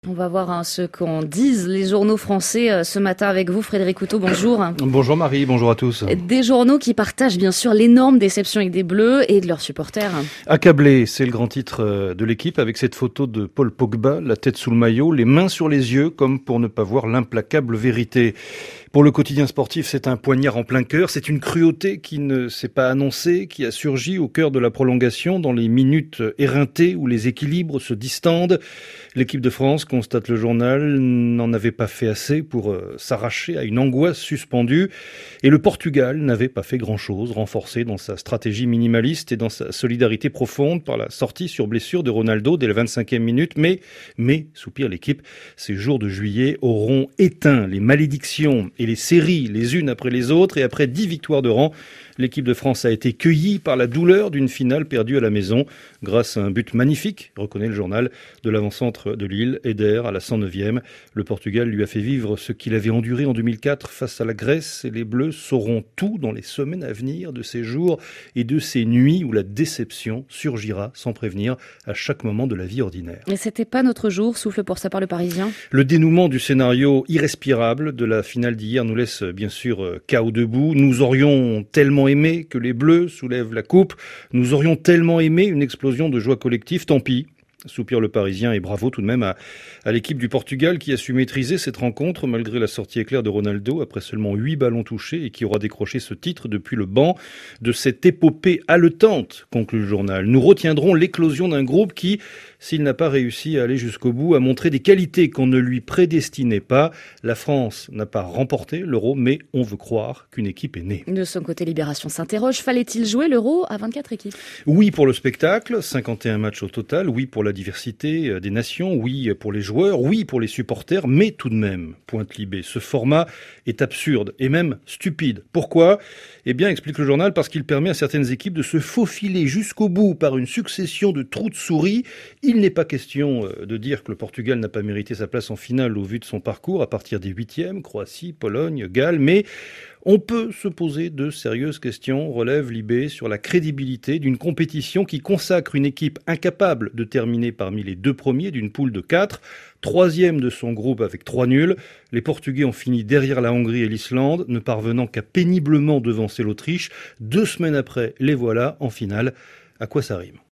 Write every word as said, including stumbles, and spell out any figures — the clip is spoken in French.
On va voir hein, ce qu'en disent les journaux français euh, ce matin avec vous, Frédéric Couteau, bonjour. Bonjour Marie, bonjour à tous. Des journaux qui partagent bien sûr l'énorme déception avec des Bleus et de leurs supporters. Accablé, c'est le grand titre de l'équipe avec cette photo de Paul Pogba, la tête sous le maillot, les mains sur les yeux comme pour ne pas voir l'implacable vérité. Pour le quotidien sportif, c'est un poignard en plein cœur, c'est une cruauté qui ne s'est pas annoncée, qui a surgi au cœur de la prolongation dans les minutes éreintées où les équilibres se distendent. L'équipe de France, constate le journal, n'en avait pas fait assez pour euh, s'arracher à une angoisse suspendue. Et le Portugal n'avait pas fait grand-chose, renforcé dans sa stratégie minimaliste et dans sa solidarité profonde par la sortie sur blessure de Ronaldo dès la vingt-cinquième minute. Mais, mais, soupire l'équipe, ces jours de juillet auront éteint les malédictions et les séries les unes après les autres. Et après dix victoires de rang, l'équipe de France a été cueillie par la douleur d'une finale perdue à la maison grâce à un but magnifique, reconnaît le journal, de l'avant-centre de Lille, Eder, à la cent neuvième. Le Portugal lui a fait vivre ce qu'il avait enduré en deux mille quatre face à la Grèce et les Bleus sauront tout dans les semaines à venir de ces jours et de ces nuits où la déception surgira sans prévenir à chaque moment de la vie ordinaire. Mais c'était pas notre jour, souffle pour sa part le Parisien. Le dénouement du scénario irrespirable de la finale d'hier nous laisse bien sûr K O debout. Nous aurions tellement aimé que les Bleus soulèvent la coupe. Nous aurions tellement aimé une explosion de joie collective. Tant pis, soupire le Parisien, et bravo tout de même à, à l'équipe du Portugal qui a su maîtriser cette rencontre malgré la sortie éclair de Ronaldo après seulement huit ballons touchés et qui aura décroché ce titre depuis le banc de cette épopée haletante, conclut le journal. Nous retiendrons l'éclosion d'un groupe qui, s'il n'a pas réussi à aller jusqu'au bout, a montré des qualités qu'on ne lui prédestinait pas. La France n'a pas remporté l'Euro, mais on veut croire qu'une équipe est née. De son côté, Libération s'interroge, fallait-il jouer l'Euro à vingt-quatre équipes ? Oui pour le spectacle, cinquante et un matchs au total, oui pour la diversité des nations, oui pour les joueurs, oui pour les supporters, mais tout de même, pointe Libé, ce format est absurde et même stupide. Pourquoi ? Eh bien, explique le journal, parce qu'il permet à certaines équipes de se faufiler jusqu'au bout par une succession de trous de souris. Il n'est pas question de dire que le Portugal n'a pas mérité sa place en finale au vu de son parcours à partir des huitièmes, Croatie, Pologne, Galles, mais on peut se poser de sérieuses questions, relève Libé, sur la crédibilité d'une compétition qui consacre une équipe incapable de terminer parmi les deux premiers d'une poule de quatre, troisième de son groupe avec trois nuls. Les Portugais ont fini derrière la Hongrie et l'Islande, ne parvenant qu'à péniblement devancer l'Autriche. Deux semaines après, les voilà en finale. À quoi ça rime ?